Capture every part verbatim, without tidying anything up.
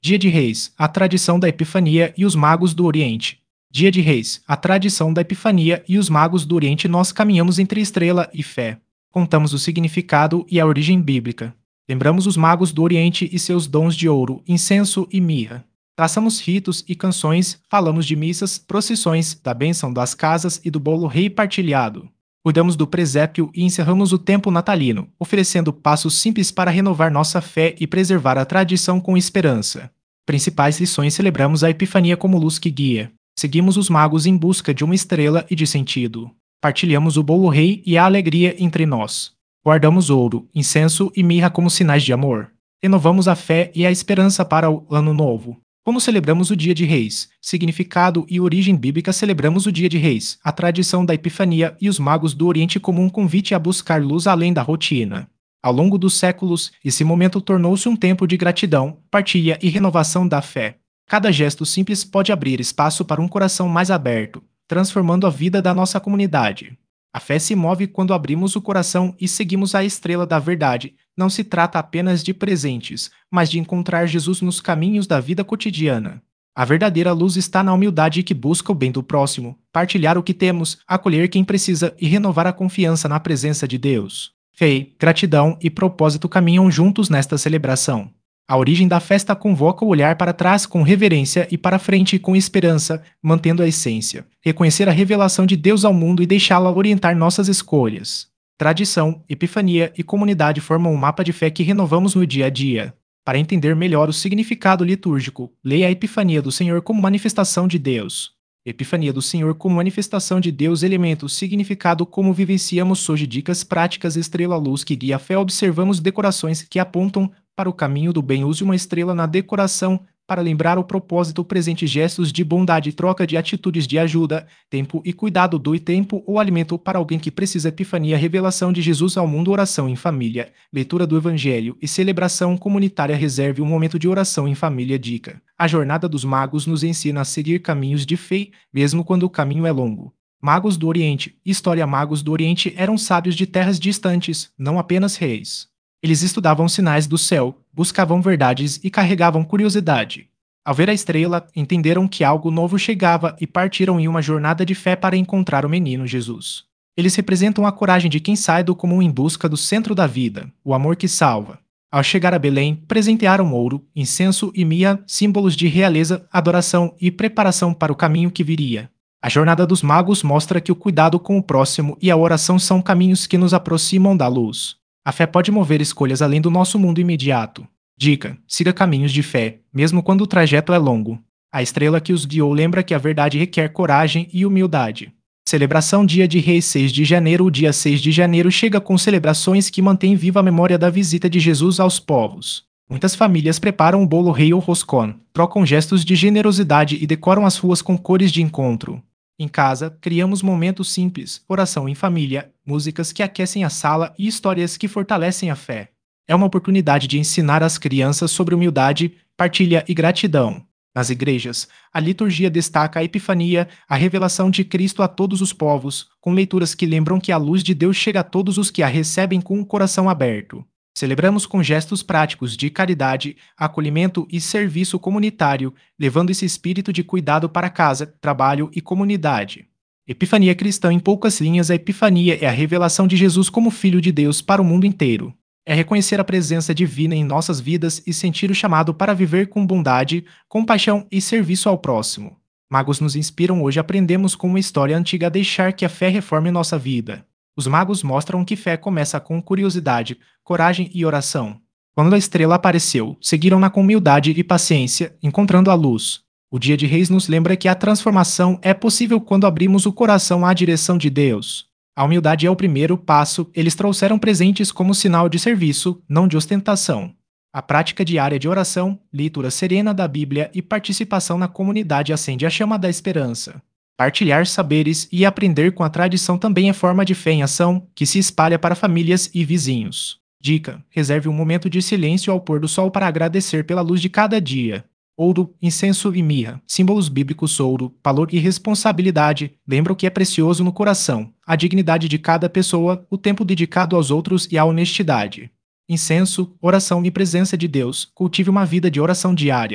Dia de Reis, a tradição da Epifania e os magos do Oriente. Dia de Reis, a tradição da Epifania e os magos do Oriente. Nós caminhamos entre estrela e fé. Contamos o significado e a origem bíblica. Lembramos os magos do Oriente e seus dons de ouro, incenso e mirra. Traçamos ritos e canções, falamos de missas, procissões, da bênção das casas e do bolo rei partilhado. Cuidamos do presépio e encerramos o tempo natalino, oferecendo passos simples para renovar nossa fé e preservar a tradição com esperança. Principais lições: celebramos a Epifania como luz que guia. Seguimos os magos em busca de uma estrela e de sentido. Partilhamos o bolo rei e a alegria entre nós. Guardamos ouro, incenso e mirra como sinais de amor. Renovamos a fé e a esperança para o ano novo. Como celebramos o Dia de Reis? Significado e origem bíblica. Celebramos o Dia de Reis, a tradição da Epifania e os magos do Oriente como um convite a buscar luz além da rotina. Ao longo dos séculos, esse momento tornou-se um tempo de gratidão, partilha e renovação da fé. Cada gesto simples pode abrir espaço para um coração mais aberto, transformando a vida da nossa comunidade. A fé se move quando abrimos o coração e seguimos a estrela da verdade. Não se trata apenas de presentes, mas de encontrar Jesus nos caminhos da vida cotidiana. A verdadeira luz está na humildade que busca o bem do próximo, partilhar o que temos, acolher quem precisa e renovar a confiança na presença de Deus. Fé, gratidão e propósito caminham juntos nesta celebração. A origem da festa convoca o olhar para trás com reverência e para frente com esperança, mantendo a essência. Reconhecer a revelação de Deus ao mundo e deixá-la orientar nossas escolhas. Tradição, epifania e comunidade formam um mapa de fé que renovamos no dia a dia. Para entender melhor o significado litúrgico, leia a Epifania do Senhor como manifestação de Deus. Epifania do Senhor como manifestação de Deus. Elementos: significado, como vivenciamos hoje. Dicas práticas: estrela, luz que guia a fé. Observamos decorações que apontam para o caminho do bem. Use uma estrela na decoração para lembrar o propósito presente. Gestos de bondade, troca de atitudes de ajuda, tempo e cuidado. Doe tempo ou alimento para alguém que precisa. Epifania, revelação de Jesus ao mundo. Oração em família, leitura do Evangelho e celebração comunitária. Reserve um momento de oração em família. Dica: a jornada dos magos nos ensina a seguir caminhos de fé, mesmo quando o caminho é longo. Magos do Oriente. História: magos do Oriente eram sábios de terras distantes, não apenas reis. Eles estudavam sinais do céu, buscavam verdades e carregavam curiosidade. Ao ver a estrela, entenderam que algo novo chegava e partiram em uma jornada de fé para encontrar o menino Jesus. Eles representam a coragem de quem sai do comum em busca do centro da vida, o amor que salva. Ao chegar a Belém, presentearam ouro, incenso e mirra, símbolos de realeza, adoração e preparação para o caminho que viria. A jornada dos magos mostra que o cuidado com o próximo e a oração são caminhos que nos aproximam da luz. A fé pode mover escolhas além do nosso mundo imediato. Dica: siga caminhos de fé, mesmo quando o trajeto é longo. A estrela que os guiou lembra que a verdade requer coragem e humildade. Celebração: Dia de Reis, seis de janeiro. O dia seis de janeiro chega com celebrações que mantêm viva a memória da visita de Jesus aos povos. Muitas famílias preparam o bolo rei ou roscón, trocam gestos de generosidade e decoram as ruas com cores de encontro. Em casa, criamos momentos simples, oração em família, músicas que aquecem a sala e histórias que fortalecem a fé. É uma oportunidade de ensinar às crianças sobre humildade, partilha e gratidão. Nas igrejas, a liturgia destaca a Epifania, a revelação de Cristo a todos os povos, com leituras que lembram que a luz de Deus chega a todos os que a recebem com o coração aberto. Celebramos com gestos práticos de caridade, acolhimento e serviço comunitário, levando esse espírito de cuidado para casa, trabalho e comunidade. Epifania cristã. Em poucas linhas, a Epifania é a revelação de Jesus como Filho de Deus para o mundo inteiro. É reconhecer a presença divina em nossas vidas e sentir o chamado para viver com bondade, compaixão e serviço ao próximo. Magos nos inspiram hoje. Aprendemos com uma história antiga a deixar que a fé reforme nossa vida. Os magos mostram que fé começa com curiosidade, coragem e oração. Quando a estrela apareceu, seguiram-na com humildade e paciência, encontrando a luz. O Dia de Reis nos lembra que a transformação é possível quando abrimos o coração à direção de Deus. A humildade é o primeiro passo. Eles trouxeram presentes como sinal de serviço, não de ostentação. A prática diária de oração, leitura serena da Bíblia e participação na comunidade acende a chama da esperança. Partilhar saberes e aprender com a tradição também é forma de fé em ação, que se espalha para famílias e vizinhos. Dica: reserve um momento de silêncio ao pôr do sol para agradecer pela luz de cada dia. Ouro, incenso e mirra, símbolos bíblicos. Ouro, valor e responsabilidade, lembra o que é precioso no coração, a dignidade de cada pessoa, o tempo dedicado aos outros e a honestidade. Incenso, oração e presença de Deus. Cultive uma vida de oração diária.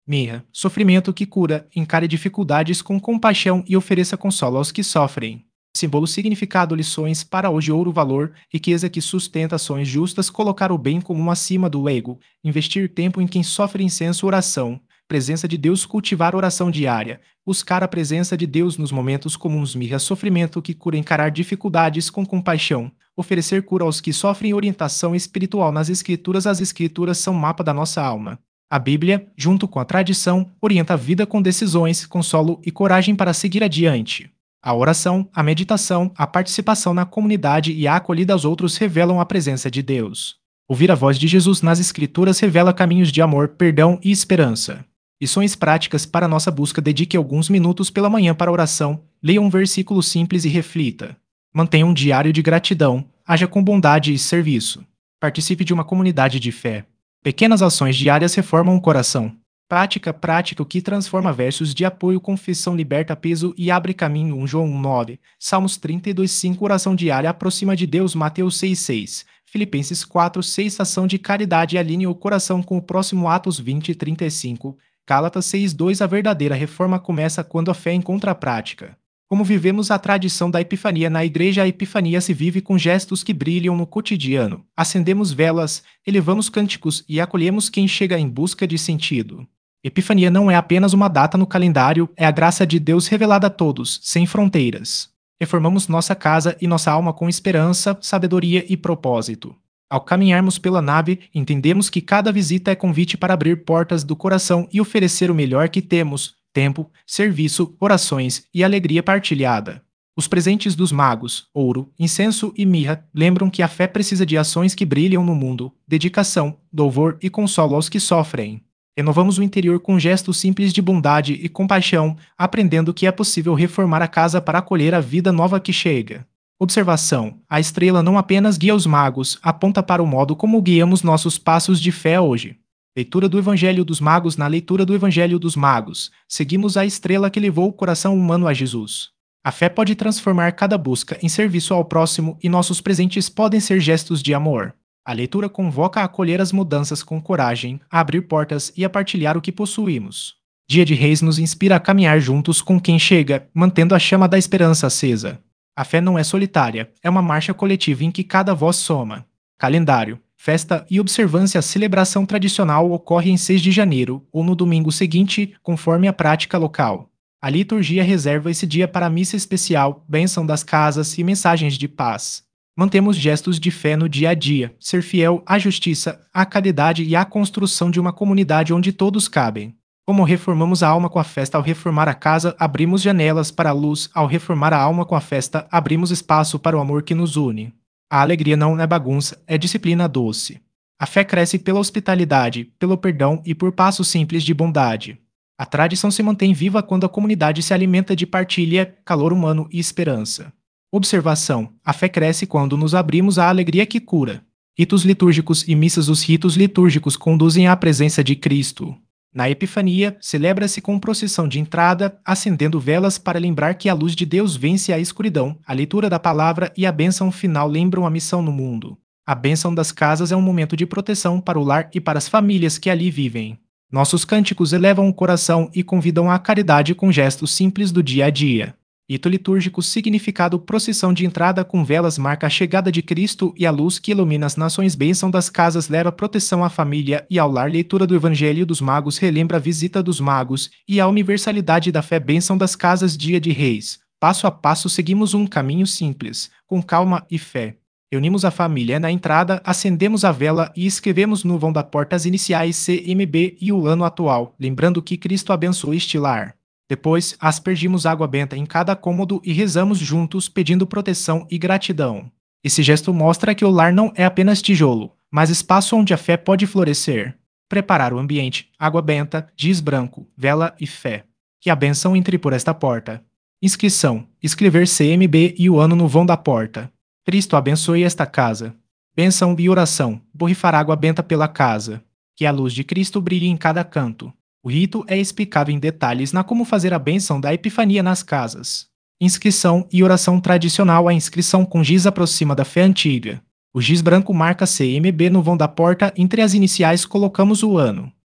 Mirra, sofrimento que cura, encare dificuldades com compaixão e ofereça consolo aos que sofrem. Símbolo, significado, lições para hoje: ouro, valor, riqueza que sustenta ações justas, colocar o bem comum acima do ego, investir tempo em quem sofre, incenso, oração, presença de Deus, cultivar oração diária, buscar a presença de Deus nos momentos comuns. Mirra, sofrimento que cura, encarar dificuldades com compaixão, oferecer cura aos que sofrem, orientação espiritual nas escrituras. As escrituras são mapa da nossa alma. A Bíblia, junto com a tradição, orienta a vida com decisões, consolo e coragem para seguir adiante. A oração, a meditação, a participação na comunidade e a acolhida aos outros revelam a presença de Deus. Ouvir a voz de Jesus nas Escrituras revela caminhos de amor, perdão e esperança. Lições práticas para nossa busca: dedique alguns minutos pela manhã para oração, leia um versículo simples e reflita. Mantenha um diário de gratidão, haja com bondade e serviço. Participe de uma comunidade de fé. Pequenas ações diárias reformam o coração. Prática, prática o que transforma. Versos de apoio: confissão liberta peso e abre caminho. Primeiro João um nove, Salmos trinta e dois cinco, oração diária aproxima de Deus. Mateus seis seis, Filipenses quatro seis, ação de caridade alinhe o coração com o próximo. Atos vinte trinta e cinco, Gálatas seis dois, a verdadeira reforma começa quando a fé encontra a prática. Como vivemos a tradição da Epifania na Igreja? A Epifania se vive com gestos que brilham no cotidiano. Acendemos velas, elevamos cânticos e acolhemos quem chega em busca de sentido. Epifania não é apenas uma data no calendário, é a graça de Deus revelada a todos, sem fronteiras. Reformamos nossa casa e nossa alma com esperança, sabedoria e propósito. Ao caminharmos pela nave, entendemos que cada visita é convite para abrir portas do coração e oferecer o melhor que temos: tempo, serviço, orações e alegria partilhada. Os presentes dos magos, ouro, incenso e mirra, lembram que a fé precisa de ações que brilham no mundo, dedicação, louvor e consolo aos que sofrem. Renovamos o interior com gestos simples de bondade e compaixão, aprendendo que é possível reformar a casa para acolher a vida nova que chega. Observação: a estrela não apenas guia os magos, aponta para o modo como guiamos nossos passos de fé hoje. Leitura do Evangelho dos Magos. Na leitura do Evangelho dos Magos, seguimos a estrela que levou o coração humano a Jesus. A fé pode transformar cada busca em serviço ao próximo e nossos presentes podem ser gestos de amor. A leitura convoca a acolher as mudanças com coragem, a abrir portas e a partilhar o que possuímos. Dia de Reis nos inspira a caminhar juntos com quem chega, mantendo a chama da esperança acesa. A fé não é solitária, é uma marcha coletiva em que cada voz soma. Calendário: festa e observância. A celebração tradicional ocorre em seis de janeiro ou no domingo seguinte, conforme a prática local. A liturgia reserva esse dia para a missa especial, bênção das casas e mensagens de paz. Mantemos gestos de fé no dia a dia: ser fiel à justiça, à caridade e à construção de uma comunidade onde todos cabem. Como reformamos a alma com a festa? Ao reformar a casa, abrimos janelas para a luz. Ao reformar a alma com a festa, abrimos espaço para o amor que nos une. A alegria não é bagunça, é disciplina doce. A fé cresce pela hospitalidade, pelo perdão e por passos simples de bondade. A tradição se mantém viva quando a comunidade se alimenta de partilha, calor humano e esperança. Observação: a fé cresce quando nos abrimos à alegria que cura. Ritos litúrgicos e missas. Os ritos litúrgicos conduzem à presença de Cristo. Na Epifania, celebra-se com procissão de entrada, acendendo velas para lembrar que a luz de Deus vence a escuridão. A leitura da palavra e a bênção final lembram a missão no mundo. A bênção das casas é um momento de proteção para o lar e para as famílias que ali vivem. Nossos cânticos elevam o coração e convidam à caridade com gestos simples do dia a dia. Rito litúrgico: significado: procissão de entrada com velas marca a chegada de Cristo e a luz que ilumina as nações. Bênção das casas leva proteção à família e ao lar. Leitura do Evangelho dos Magos relembra a visita dos magos e a universalidade da fé. Bênção das casas. Dia de Reis: passo a passo seguimos um caminho simples, com calma e fé. Reunimos a família na entrada, acendemos a vela e escrevemos no vão da porta as iniciais C M B e o ano atual, lembrando que Cristo abençoou este lar. Depois, aspergimos água benta em cada cômodo e rezamos juntos pedindo proteção e gratidão. Esse gesto mostra que o lar não é apenas tijolo, mas espaço onde a fé pode florescer. Preparar o ambiente: água benta, giz branco, vela e fé. Que a bênção entre por esta porta. Inscrição: escrever C M B e o ano no vão da porta. Cristo abençoe esta casa. Bênção e oração: borrifar água benta pela casa. Que a luz de Cristo brilhe em cada canto. O rito é explicado em detalhes na como fazer a bênção da Epifania nas casas. Inscrição e oração tradicional: a inscrição com giz aproxima da fé antiga. O giz branco marca C M B no vão da porta, entre as iniciais colocamos o ano.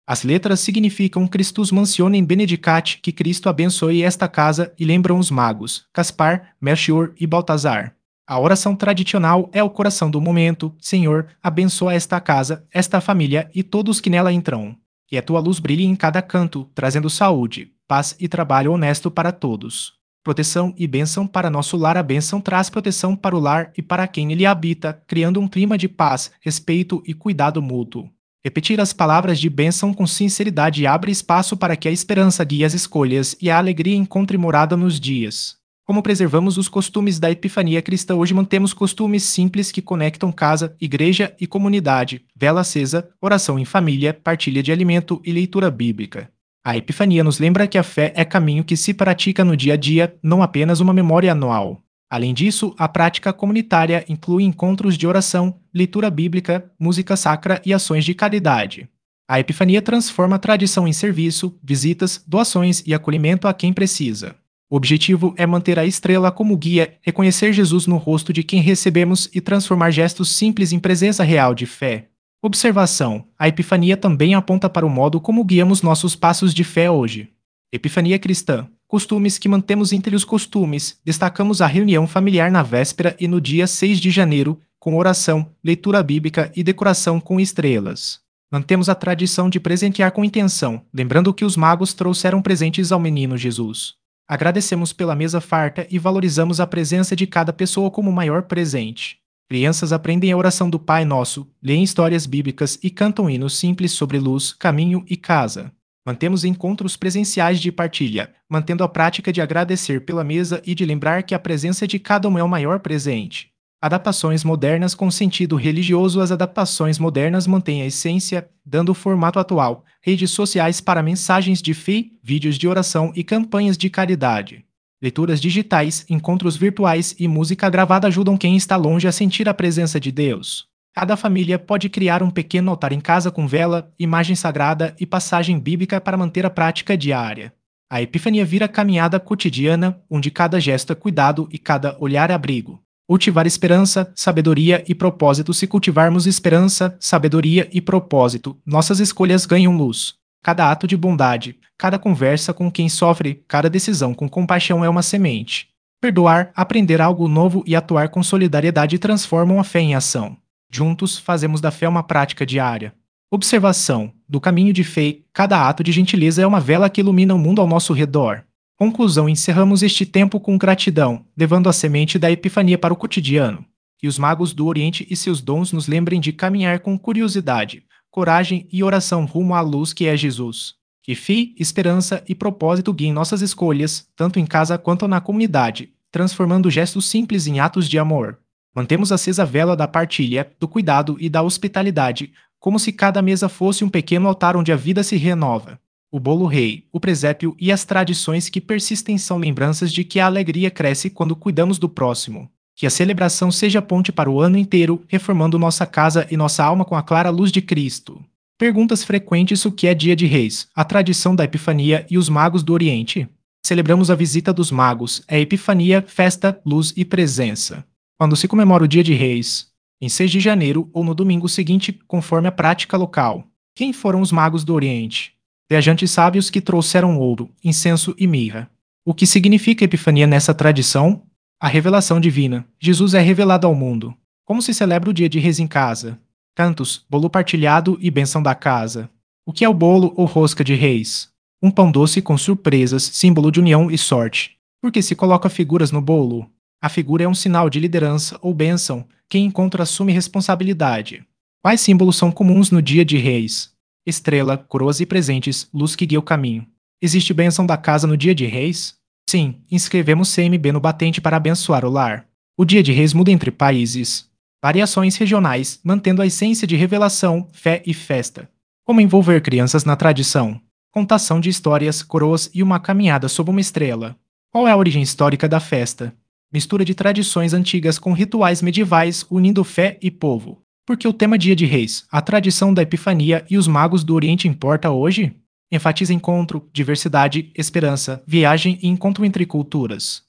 As letras significam Christus mansionem benedicat, que Cristo abençoe esta casa, e lembram os magos, Caspar, Melchior e Baltazar. A oração tradicional é o coração do momento: Senhor, abençoa esta casa, esta família e todos que nela entram. Que a tua luz brilhe em cada canto, trazendo saúde, paz e trabalho honesto para todos. Proteção e bênção para nosso lar. A bênção traz proteção para o lar e para quem nele habita, criando um clima de paz, respeito e cuidado mútuo. Repetir as palavras de bênção com sinceridade abre espaço para que a esperança guie as escolhas e a alegria encontre morada nos dias. Como preservamos os costumes da Epifania cristã? Hoje mantemos costumes simples que conectam casa, igreja e comunidade: vela acesa, oração em família, partilha de alimento e leitura bíblica. A Epifania nos lembra que a fé é caminho que se pratica no dia a dia, não apenas uma memória anual. Além disso, a prática comunitária inclui encontros de oração, leitura bíblica, música sacra e ações de caridade. A Epifania transforma a tradição em serviço, visitas, doações e acolhimento a quem precisa. O objetivo é manter a estrela como guia, reconhecer Jesus no rosto de quem recebemos e transformar gestos simples em presença real de fé. Observação: a Epifania também aponta para o modo como guiamos nossos passos de fé hoje. Epifania cristã. Costumes que mantemos. Entre os costumes, destacamos a reunião familiar na véspera e no dia seis de janeiro, com oração, leitura bíblica e decoração com estrelas. Mantemos a tradição de presentear com intenção, lembrando que os magos trouxeram presentes ao menino Jesus. Agradecemos pela mesa farta e valorizamos a presença de cada pessoa como o maior presente. Crianças aprendem a oração do Pai Nosso, leem histórias bíblicas e cantam hinos simples sobre luz, caminho e casa. Mantemos encontros presenciais de partilha, mantendo a prática de agradecer pela mesa e de lembrar que a presença de cada um é o maior presente. Adaptações modernas com sentido religioso. As adaptações modernas mantêm a essência, dando o formato atual: redes sociais para mensagens de fé, vídeos de oração e campanhas de caridade. Leituras digitais, encontros virtuais e música gravada ajudam quem está longe a sentir a presença de Deus. Cada família pode criar um pequeno altar em casa com vela, imagem sagrada e passagem bíblica para manter a prática diária. A Epifania vira caminhada cotidiana, onde cada gesto é cuidado e cada olhar é abrigo. Cultivar esperança, sabedoria e propósito. Se cultivarmos esperança, sabedoria e propósito, nossas escolhas ganham luz. Cada ato de bondade, cada conversa com quem sofre, cada decisão com compaixão é uma semente. Perdoar, aprender algo novo e atuar com solidariedade transformam a fé em ação. Juntos, fazemos da fé uma prática diária. Observação: do caminho de fé, cada ato de gentileza é uma vela que ilumina o mundo ao nosso redor. Conclusão: encerramos este tempo com gratidão, levando a semente da Epifania para o cotidiano. Que os magos do Oriente e seus dons nos lembrem de caminhar com curiosidade, coragem e oração rumo à luz que é Jesus. Que fé, esperança e propósito guiem nossas escolhas, tanto em casa quanto na comunidade, transformando gestos simples em atos de amor. Mantemos acesa a vela da partilha, do cuidado e da hospitalidade, como se cada mesa fosse um pequeno altar onde a vida se renova. O bolo rei, o presépio e as tradições que persistem são lembranças de que a alegria cresce quando cuidamos do próximo. Que a celebração seja ponte para o ano inteiro, reformando nossa casa e nossa alma com a clara luz de Cristo. Perguntas frequentes: o que é Dia de Reis, a tradição da Epifania e os magos do Oriente? Celebramos a visita dos magos, a Epifania, festa, luz e presença. Quando se comemora o Dia de Reis? Em seis de janeiro ou no domingo seguinte, conforme a prática local. Quem foram os magos do Oriente? Viajantes sábios que trouxeram ouro, incenso e mirra. O que significa Epifania nessa tradição? A revelação divina. Jesus é revelado ao mundo. Como se celebra o Dia de Reis em casa? Cantos, bolo partilhado e bênção da casa. O que é o bolo ou rosca de reis? Um pão doce com surpresas, símbolo de união e sorte. Por que se coloca figuras no bolo? A figura é um sinal de liderança ou bênção. Quem encontra assume responsabilidade. Quais símbolos são comuns no Dia de Reis? Estrela, coroas e presentes, luz que guia o caminho. Existe bênção da casa no Dia de Reis? Sim, inscrevemos C M B no batente para abençoar o lar. O Dia de Reis muda entre países. Variações regionais, mantendo a essência de revelação, fé e festa. Como envolver crianças na tradição? Contação de histórias, coroas e uma caminhada sob uma estrela. Qual é a origem histórica da festa? Mistura de tradições antigas com rituais medievais, unindo fé e povo. Porque o tema Dia de Reis, a tradição da Epifania e os magos do Oriente importa hoje? Enfatiza encontro, diversidade, esperança, viagem e encontro entre culturas.